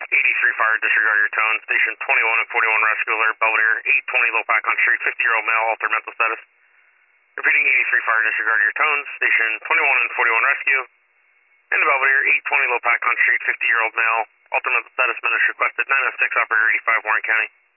83 fire, disregard your tone. Station 21 and 41 rescue alert, Belvedere, 820 Low Pack on Street, 50-year-old male, altered mental status. Repeating 83 fire, disregard your tones. Station 21 and 41 rescue. In the Belvedere, 820 Low Pack on Street, 50-year-old male, altered mental status, minutes requested, 906 operator 85 Warren County.